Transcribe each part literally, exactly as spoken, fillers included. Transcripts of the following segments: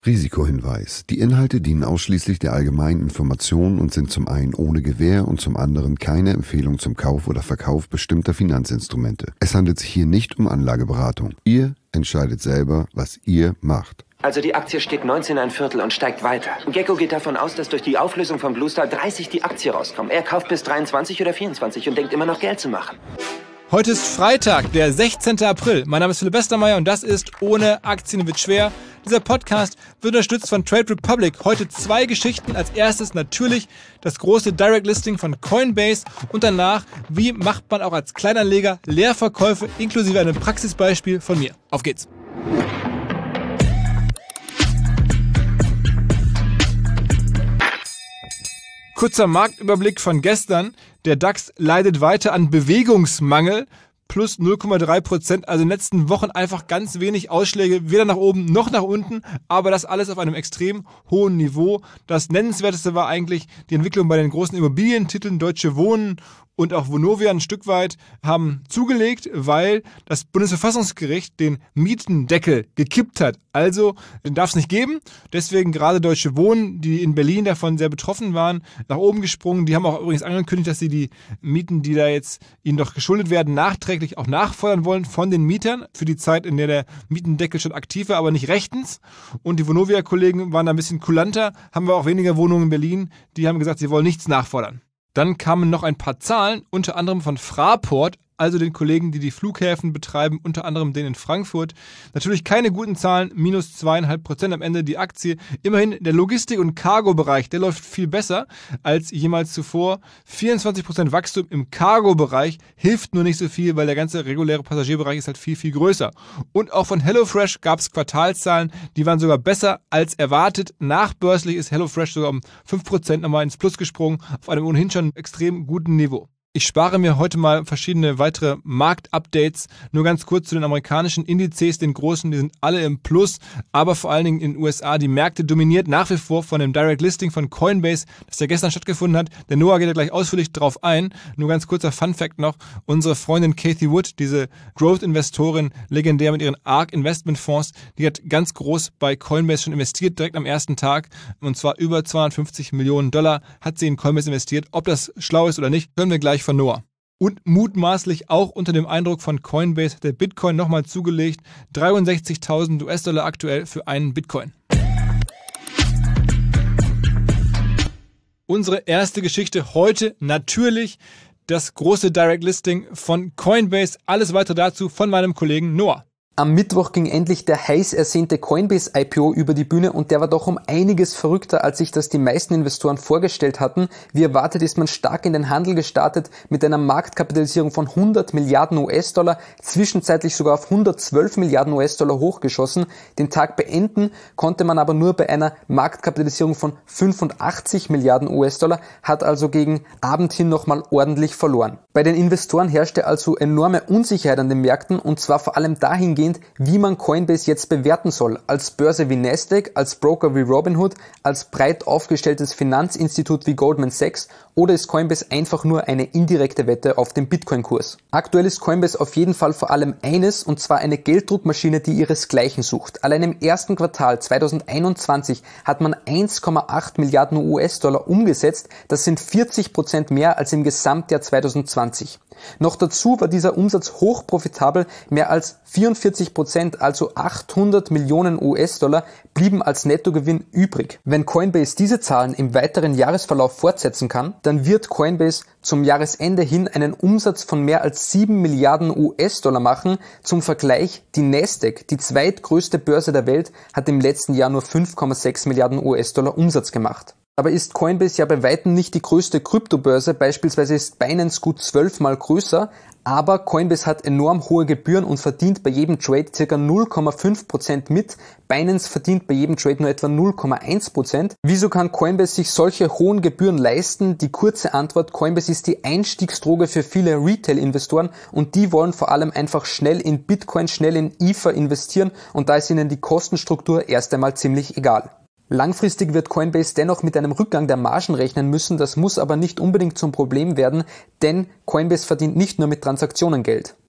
Risikohinweis. Die Inhalte dienen ausschließlich der allgemeinen Information und sind zum einen ohne Gewähr und zum anderen keine Empfehlung zum Kauf oder Verkauf bestimmter Finanzinstrumente. Es handelt sich hier nicht um Anlageberatung. Ihr entscheidet selber, was ihr macht. Also die Aktie steht neunzehn ein Viertel und steigt weiter. Gecko geht davon aus, dass durch die Auflösung von Blue Star dreißig die Aktie rauskommt. Er kauft bis dreiundzwanzig oder vierundzwanzig und denkt immer noch Geld zu machen. Heute ist Freitag, der sechzehnten April. Mein Name ist Philipp Westermeier und das ist Ohne Aktien wird schwer. Dieser Podcast wird unterstützt von Trade Republic. Heute zwei Geschichten. Als erstes natürlich das große Direct Listing von Coinbase und danach, wie macht man auch als Kleinanleger Leerverkäufe inklusive einem Praxisbeispiel von mir. Auf geht's! Kurzer Marktüberblick von gestern. Der DAX leidet weiter an Bewegungsmangel. Plus null Komma drei Prozent, also in den letzten Wochen einfach ganz wenig Ausschläge, weder nach oben noch nach unten, aber das alles auf einem extrem hohen Niveau. Das Nennenswerteste war eigentlich die Entwicklung bei den großen Immobilientiteln. Deutsche Wohnen und auch Vonovia ein Stück weit haben zugelegt, weil das Bundesverfassungsgericht den Mietendeckel gekippt hat. Also, den darf es nicht geben. Deswegen gerade Deutsche Wohnen, die in Berlin davon sehr betroffen waren, nach oben gesprungen. Die haben auch übrigens angekündigt, dass sie die Mieten, die da jetzt ihnen doch geschuldet werden, nachträglich auch nachfordern wollen von den Mietern für die Zeit, in der der Mietendeckel schon aktiv war, aber nicht rechtens. Und die Vonovia-Kollegen waren da ein bisschen kulanter, haben wir auch weniger Wohnungen in Berlin. Die haben gesagt, sie wollen nichts nachfordern. Dann kamen noch ein paar Zahlen, unter anderem von Fraport, also den Kollegen, die die Flughäfen betreiben, unter anderem den in Frankfurt. Natürlich keine guten Zahlen, minus zwei Komma fünf Prozent am Ende die Aktie. Immerhin der Logistik- und Cargo-Bereich, der läuft viel besser als jemals zuvor. vierundzwanzig Prozent Wachstum im Cargo-Bereich hilft nur nicht so viel, weil der ganze reguläre Passagierbereich ist halt viel, viel größer. Und auch von HelloFresh gab es Quartalszahlen, die waren sogar besser als erwartet. Nachbörslich ist HelloFresh sogar um fünf Prozent nochmal ins Plus gesprungen, auf einem ohnehin schon extrem guten Niveau. Ich spare mir heute mal verschiedene weitere Marktupdates. Nur ganz kurz zu den amerikanischen Indizes, den großen, die sind alle im Plus, aber vor allen Dingen in den U S A die Märkte dominiert nach wie vor von dem Direct Listing von Coinbase, das ja gestern stattgefunden hat. Der Noah geht ja gleich ausführlich drauf ein. Nur ganz kurzer Funfact noch. Unsere Freundin Cathie Wood, diese Growth-Investorin, legendär mit ihren ARK Investment Fonds, die hat ganz groß bei Coinbase schon investiert, direkt am ersten Tag. Und zwar über zweihundertfünfzig Millionen Dollar hat sie in Coinbase investiert. Ob das schlau ist oder nicht, hören wir gleich von Noah. Und mutmaßlich auch unter dem Eindruck von Coinbase hat der Bitcoin nochmal zugelegt. dreiundsechzigtausend US-Dollar aktuell für einen Bitcoin. Unsere erste Geschichte heute natürlich das große Direct Listing von Coinbase. Alles weitere dazu von meinem Kollegen Noah. Am Mittwoch ging endlich der heiß ersehnte Coinbase I P O über die Bühne und der war doch um einiges verrückter, als sich das die meisten Investoren vorgestellt hatten. Wie erwartet ist man stark in den Handel gestartet mit einer Marktkapitalisierung von hundert Milliarden US-Dollar, zwischenzeitlich sogar auf hundertzwölf Milliarden US-Dollar hochgeschossen. Den Tag beenden konnte man aber nur bei einer Marktkapitalisierung von fünfundachtzig Milliarden US-Dollar, hat also gegen Abend hin nochmal ordentlich verloren. Bei den Investoren herrschte also enorme Unsicherheit an den Märkten und zwar vor allem dahingehend, wie man Coinbase jetzt bewerten soll. Als Börse wie Nasdaq, als Broker wie Robinhood, als breit aufgestelltes Finanzinstitut wie Goldman Sachs oder ist Coinbase einfach nur eine indirekte Wette auf den Bitcoin-Kurs? Aktuell ist Coinbase auf jeden Fall vor allem eines, und zwar eine Gelddruckmaschine, die ihresgleichen sucht. Allein im ersten Quartal zweitausendeinundzwanzig hat man eins Komma acht Milliarden US-Dollar umgesetzt. Das sind vierzig Prozent mehr als im Gesamtjahr zweitausendzwanzig. Noch dazu war dieser Umsatz hochprofitabel, mehr als vierundvierzig Prozent, also achthundert Millionen US-Dollar, blieben als Nettogewinn übrig. Wenn Coinbase diese Zahlen im weiteren Jahresverlauf fortsetzen kann, dann wird Coinbase zum Jahresende hin einen Umsatz von mehr als sieben Milliarden US-Dollar machen. Zum Vergleich, die Nasdaq, die zweitgrößte Börse der Welt, hat im letzten Jahr nur fünf Komma sechs Milliarden US-Dollar Umsatz gemacht. Aber ist Coinbase ja bei weitem nicht die größte Kryptobörse, beispielsweise ist Binance gut zwölfmal größer, aber Coinbase hat enorm hohe Gebühren und verdient bei jedem Trade ca. null Komma fünf Prozent mit. Binance verdient bei jedem Trade nur etwa null Komma eins Prozent. Wieso kann Coinbase sich solche hohen Gebühren leisten? Die kurze Antwort: Coinbase ist die Einstiegsdroge für viele Retail-Investoren und die wollen vor allem einfach schnell in Bitcoin, schnell in Ether investieren und da ist ihnen die Kostenstruktur erst einmal ziemlich egal. Langfristig wird Coinbase dennoch mit einem Rückgang der Margen rechnen müssen, das muss aber nicht unbedingt zum Problem werden, denn Coinbase verdient nicht nur mit Transaktionen Geld.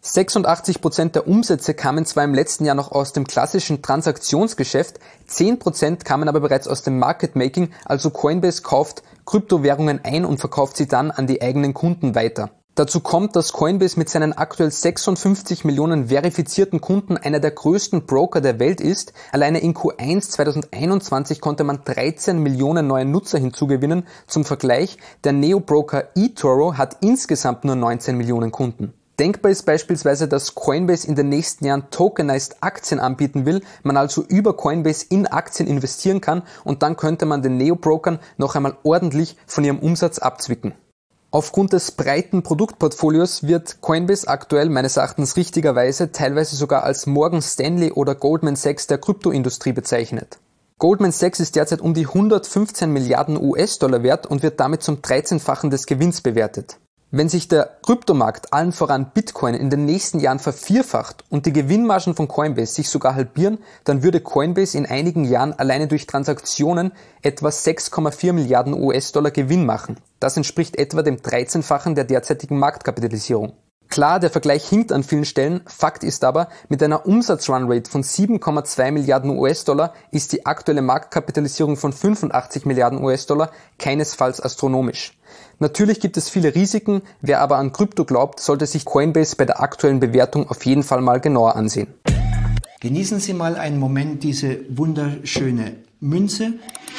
sechsundachtzig Prozent der Umsätze kamen zwar im letzten Jahr noch aus dem klassischen Transaktionsgeschäft, zehn Prozent kamen aber bereits aus dem Market Making, also Coinbase kauft Kryptowährungen ein und verkauft sie dann an die eigenen Kunden weiter. Dazu kommt, dass Coinbase mit seinen aktuell sechsundfünfzig Millionen verifizierten Kunden einer der größten Broker der Welt ist. Alleine in Q eins zweitausendeinundzwanzig konnte man dreizehn Millionen neue Nutzer hinzugewinnen. Zum Vergleich, der Neo-Broker eToro hat insgesamt nur neunzehn Millionen Kunden. Denkbar ist beispielsweise, dass Coinbase in den nächsten Jahren tokenized Aktien anbieten will, man also über Coinbase in Aktien investieren kann und dann könnte man den Neo-Brokern noch einmal ordentlich von ihrem Umsatz abzwicken. Aufgrund des breiten Produktportfolios wird Coinbase aktuell meines Erachtens richtigerweise teilweise sogar als Morgan Stanley oder Goldman Sachs der Kryptoindustrie bezeichnet. Goldman Sachs ist derzeit um die hundertfünfzehn Milliarden U S-Dollar wert und wird damit zum dreizehnfachen des Gewinns bewertet. Wenn sich der Kryptomarkt, allen voran Bitcoin, in den nächsten Jahren vervierfacht und die Gewinnmargen von Coinbase sich sogar halbieren, dann würde Coinbase in einigen Jahren alleine durch Transaktionen etwa sechs Komma vier Milliarden U S-Dollar Gewinn machen. Das entspricht etwa dem dreizehnfachen der derzeitigen Marktkapitalisierung. Klar, der Vergleich hinkt an vielen Stellen. Fakt ist aber, mit einer Umsatzrunrate von sieben Komma zwei Milliarden U S-Dollar ist die aktuelle Marktkapitalisierung von fünfundachtzig Milliarden U S-Dollar keinesfalls astronomisch. Natürlich gibt es viele Risiken, wer aber an Krypto glaubt, sollte sich Coinbase bei der aktuellen Bewertung auf jeden Fall mal genauer ansehen. Genießen Sie mal einen Moment diese wunderschöne Münze.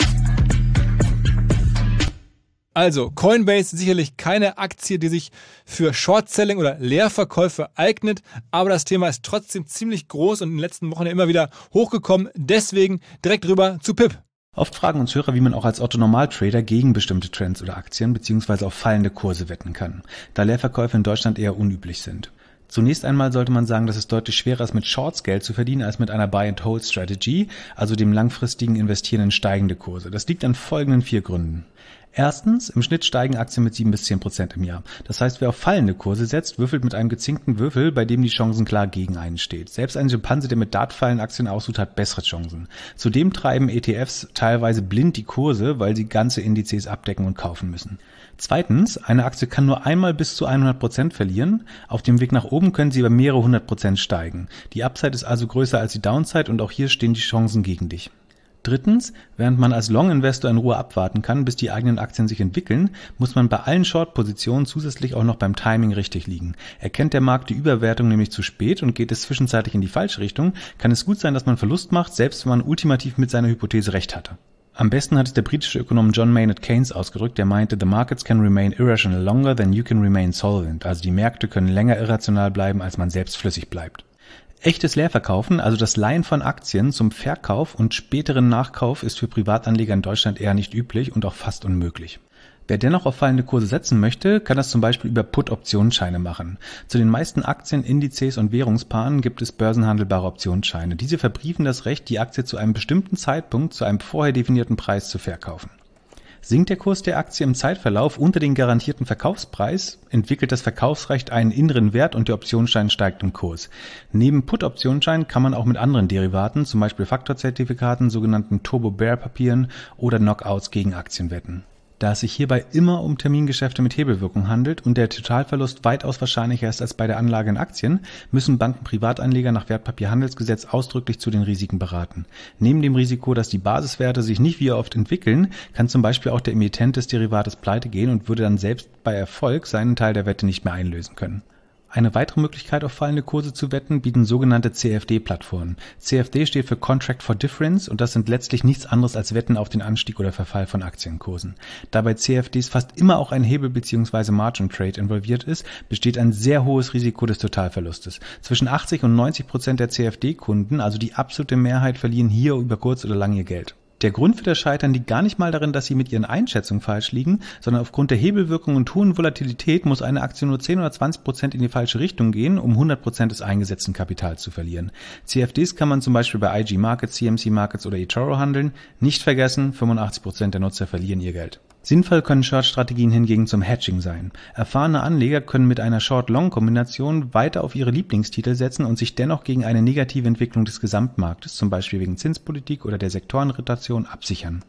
Also, Coinbase sicherlich keine Aktie, die sich für Short-Selling oder Leerverkäufe eignet, aber das Thema ist trotzdem ziemlich groß und in den letzten Wochen ja immer wieder hochgekommen. Deswegen direkt rüber zu Pip. Oft fragen uns Hörer, wie man auch als Otto-Normal-Trader gegen bestimmte Trends oder Aktien bzw. auf fallende Kurse wetten kann, da Leerverkäufe in Deutschland eher unüblich sind. Zunächst einmal sollte man sagen, dass es deutlich schwerer ist, mit Shorts Geld zu verdienen, als mit einer Buy-and-Hold-Strategy, also dem langfristigen Investieren in steigende Kurse. Das liegt an folgenden vier Gründen. Erstens, im Schnitt steigen Aktien mit sieben bis zehn Prozent im Jahr. Das heißt, wer auf fallende Kurse setzt, würfelt mit einem gezinkten Würfel, bei dem die Chancen klar gegen einen steht. Selbst ein Schimpanse, der mit Dartfallenaktien aussucht, hat bessere Chancen. Zudem treiben E T Fs teilweise blind die Kurse, weil sie ganze Indizes abdecken und kaufen müssen. Zweitens, eine Aktie kann nur einmal bis zu hundert Prozent verlieren. Auf dem Weg nach oben können sie über mehrere hundert Prozent steigen. Die Upside ist also größer als die Downside und auch hier stehen die Chancen gegen dich. Drittens, während man als Long-Investor in Ruhe abwarten kann, bis die eigenen Aktien sich entwickeln, muss man bei allen Short-Positionen zusätzlich auch noch beim Timing richtig liegen. Erkennt der Markt die Überwertung nämlich zu spät und geht es zwischenzeitlich in die falsche Richtung, kann es gut sein, dass man Verlust macht, selbst wenn man ultimativ mit seiner Hypothese recht hatte. Am besten hat es der britische Ökonom John Maynard Keynes ausgedrückt, der meinte, the markets can remain irrational longer than you can remain solvent. Also die Märkte können länger irrational bleiben, als man selbst flüssig bleibt. Echtes Leerverkaufen, also das Leihen von Aktien zum Verkauf und späteren Nachkauf, ist für Privatanleger in Deutschland eher nicht üblich und auch fast unmöglich. Wer dennoch auf fallende Kurse setzen möchte, kann das zum Beispiel über Put-Optionsscheine machen. Zu den meisten Aktien, Indizes und Währungspaaren gibt es börsenhandelbare Optionsscheine. Diese verbriefen das Recht, die Aktie zu einem bestimmten Zeitpunkt zu einem vorher definierten Preis zu verkaufen. Sinkt der Kurs der Aktie im Zeitverlauf unter den garantierten Verkaufspreis, entwickelt das Verkaufsrecht einen inneren Wert und der Optionsschein steigt im Kurs. Neben Put-Optionsschein kann man auch mit anderen Derivaten, zum Beispiel Faktorzertifikaten, sogenannten Turbo-Bear-Papieren oder Knockouts gegen Aktien wetten. Da es sich hierbei immer um Termingeschäfte mit Hebelwirkung handelt und der Totalverlust weitaus wahrscheinlicher ist als bei der Anlage in Aktien, müssen Banken Privatanleger nach Wertpapierhandelsgesetz ausdrücklich zu den Risiken beraten. Neben dem Risiko, dass die Basiswerte sich nicht wie oft entwickeln, kann zum Beispiel auch der Emittent des Derivates pleite gehen und würde dann selbst bei Erfolg seinen Teil der Wette nicht mehr einlösen können. Eine weitere Möglichkeit, auf fallende Kurse zu wetten, bieten sogenannte C F D-Plattformen. C F D steht für Contract for Difference und das sind letztlich nichts anderes als Wetten auf den Anstieg oder Verfall von Aktienkursen. Da bei C F Ds fast immer auch ein Hebel bzw. Margin Trade involviert ist, besteht ein sehr hohes Risiko des Totalverlustes. Zwischen achtzig und neunzig Prozent der C F D-Kunden, also die absolute Mehrheit, verlieren hier über kurz oder lang ihr Geld. Der Grund für das Scheitern liegt gar nicht mal darin, dass sie mit ihren Einschätzungen falsch liegen, sondern aufgrund der Hebelwirkung und hohen Volatilität muss eine Aktie nur zehn oder zwanzig Prozent in die falsche Richtung gehen, um hundert Prozent des eingesetzten Kapitals zu verlieren. C F Ds kann man zum Beispiel bei I G Markets, C M C Markets oder eToro handeln. Nicht vergessen, fünfundachtzig Prozent der Nutzer verlieren ihr Geld. Sinnvoll können Short-Strategien hingegen zum Hedging sein. Erfahrene Anleger können mit einer Short-Long-Kombination weiter auf ihre Lieblingstitel setzen und sich dennoch gegen eine negative Entwicklung des Gesamtmarktes, zum Beispiel wegen Zinspolitik oder der Sektorenrotation, absichern.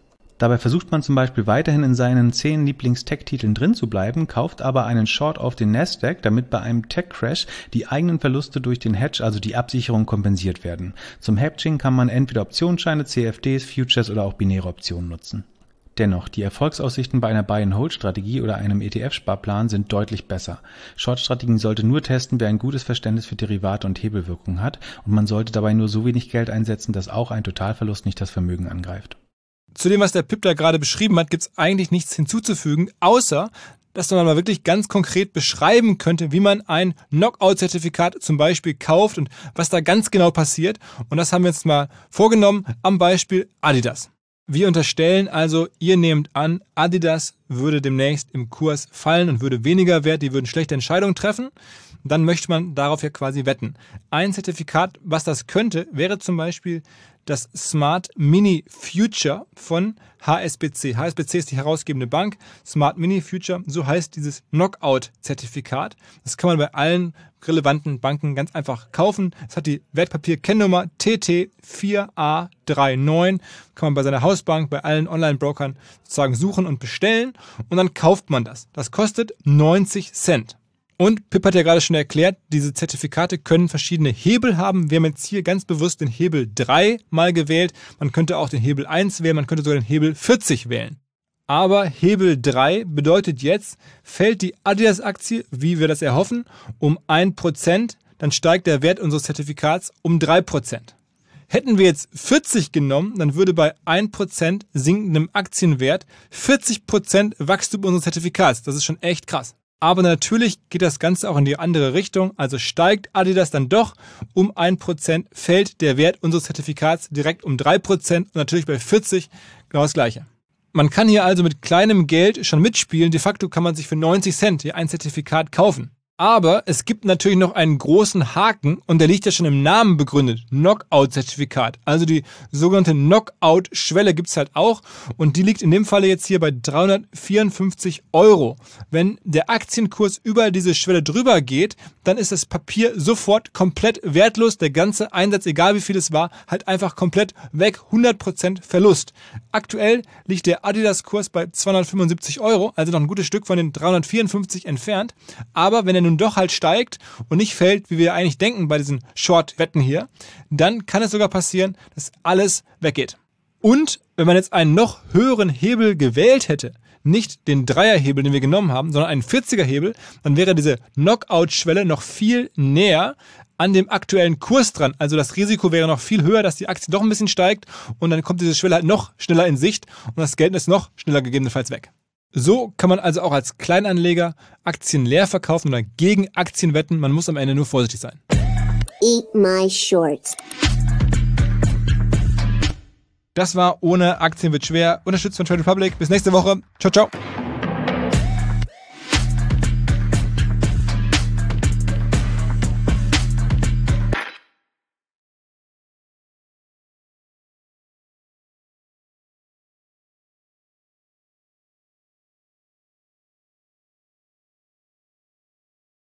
Dabei versucht man zum Beispiel weiterhin in seinen zehn Lieblings-Tech-Titeln drin zu bleiben, kauft aber einen Short auf den Nasdaq, damit bei einem Tech-Crash die eigenen Verluste durch den Hedge, also die Absicherung, kompensiert werden. Zum Hedging kann man entweder Optionsscheine, C F Ds, Futures oder auch binäre Optionen nutzen. Dennoch, die Erfolgsaussichten bei einer Buy-and-Hold-Strategie oder einem E T F-Sparplan sind deutlich besser. Short-Strategien sollte nur testen, wer ein gutes Verständnis für Derivate und Hebelwirkungen hat, und man sollte dabei nur so wenig Geld einsetzen, dass auch ein Totalverlust nicht das Vermögen angreift. Zu dem, was der Pip da gerade beschrieben hat, gibt es eigentlich nichts hinzuzufügen, außer dass man mal wirklich ganz konkret beschreiben könnte, wie man ein Knockout-Zertifikat zum Beispiel kauft und was da ganz genau passiert. Und das haben wir jetzt mal vorgenommen am Beispiel Adidas. Wir unterstellen also, ihr nehmt an, Adidas würde demnächst im Kurs fallen und würde weniger wert, die würden schlechte Entscheidungen treffen. Dann möchte man darauf ja quasi wetten. Ein Zertifikat, was das könnte, wäre zum Beispiel das Smart Mini Future von H S B C. H S B C ist die herausgebende Bank. Smart Mini Future, so heißt dieses Knockout-Zertifikat. Das kann man bei allen relevanten Banken ganz einfach kaufen. Es hat die Wertpapier-Kennnummer T T vier A drei neun. Kann man bei seiner Hausbank, bei allen Online-Brokern sozusagen suchen und bestellen. Und dann kauft man das. Das kostet neunzig Cent. Und Pip hat ja gerade schon erklärt, diese Zertifikate können verschiedene Hebel haben. Wir haben jetzt hier ganz bewusst den Hebel drei mal gewählt. Man könnte auch den Hebel eins wählen, man könnte sogar den Hebel vierzig wählen. Aber Hebel drei bedeutet jetzt, fällt die Adidas-Aktie, wie wir das erhoffen, um ein Prozent, dann steigt der Wert unseres Zertifikats um drei Prozent. Hätten wir jetzt vierzig genommen, dann würde bei ein Prozent sinkendem Aktienwert vierzig Prozent Wachstum unseres Zertifikats. Das ist schon echt krass. Aber natürlich geht das Ganze auch in die andere Richtung. Also steigt Adidas dann doch um ein Prozent, fällt der Wert unseres Zertifikats direkt um drei Prozent und natürlich bei vierzig genau das Gleiche. Man kann hier also mit kleinem Geld schon mitspielen. De facto kann man sich für neunzig Cent hier ein Zertifikat kaufen. Aber es gibt natürlich noch einen großen Haken und der liegt ja schon im Namen begründet. Knockout-Zertifikat. Also die sogenannte Knockout-Schwelle gibt's halt auch und die liegt in dem Falle jetzt hier bei dreihundertvierundfünfzig Euro. Wenn der Aktienkurs über diese Schwelle drüber geht, dann ist das Papier sofort komplett wertlos. Der ganze Einsatz, egal wie viel es war, halt einfach komplett weg. hundert Prozent Verlust. Aktuell liegt der Adidas-Kurs bei zweihundertfünfundsiebzig Euro, also noch ein gutes Stück von den dreihundertvierundfünfzig entfernt. Aber wenn er nun doch halt steigt und nicht fällt, wie wir eigentlich denken bei diesen Short-Wetten hier, dann kann es sogar passieren, dass alles weggeht. Und wenn man jetzt einen noch höheren Hebel gewählt hätte, nicht den Dreierhebel, den wir genommen haben, sondern einen vierziger-Hebel, dann wäre diese Knockout-Schwelle noch viel näher an dem aktuellen Kurs dran. Also das Risiko wäre noch viel höher, dass die Aktie doch ein bisschen steigt und dann kommt diese Schwelle halt noch schneller in Sicht und das Geld ist noch schneller gegebenenfalls weg. So kann man also auch als Kleinanleger Aktien leer verkaufen oder gegen Aktien wetten. Man muss am Ende nur vorsichtig sein. Eat my shorts. Das war Ohne Aktien wird schwer. Unterstützt von Trade Republic. Bis nächste Woche. Ciao, ciao.